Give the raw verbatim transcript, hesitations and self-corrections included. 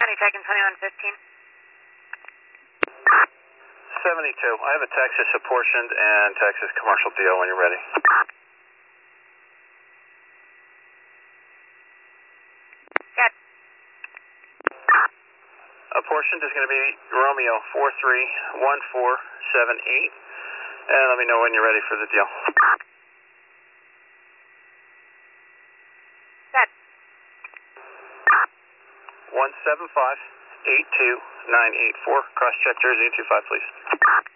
County Tech and twenty-one fifteen. seventy-two. I have a Texas apportioned and Texas commercial deal when you're ready. Got it. Apportioned is going to be Romeo four three one four seven eight. And let me know when you're ready for the deal. Got it. one seven five eight two nine eight four. Cross check Jersey two five, please.